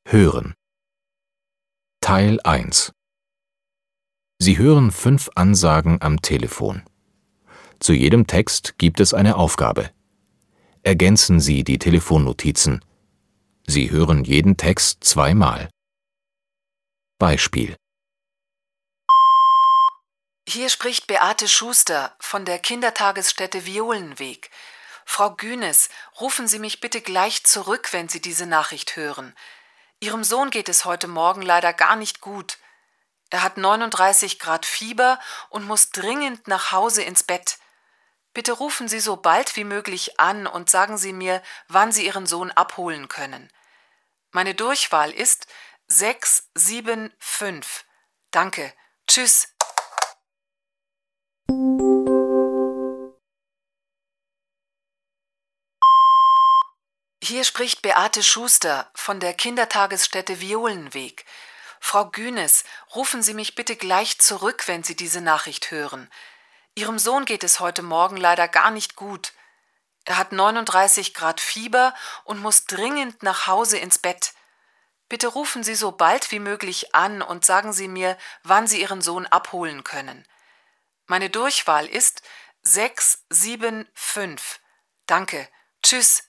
Hören. Teil 1. Sie hören 5 Ansagen am Telefon. Zu jedem Text gibt es eine Aufgabe. Ergänzen Sie die Telefonnotizen. Sie hören jeden Text 2-mal. Beispiel: Hier spricht Beate Schuster von der Kindertagesstätte Violenweg. Frau Günes, rufen Sie mich bitte gleich zurück, wenn Sie diese Nachricht hören. Ihrem Sohn geht es heute Morgen leider gar nicht gut. Er hat 39 Grad Fieber und muss dringend nach Hause ins Bett. Bitte rufen Sie so bald wie möglich an und sagen Sie mir, wann Sie Ihren Sohn abholen können. Meine Durchwahl ist 675. Danke. Tschüss. Hier spricht Beate Schuster von der Kindertagesstätte Violenweg. Frau Günes, rufen Sie mich bitte gleich zurück, wenn Sie diese Nachricht hören. Ihrem Sohn geht es heute Morgen leider gar nicht gut. Er hat 39 Grad Fieber und muss dringend nach Hause ins Bett. Bitte rufen Sie so bald wie möglich an und sagen Sie mir, wann Sie Ihren Sohn abholen können. Meine Durchwahl ist 675. Danke. Tschüss.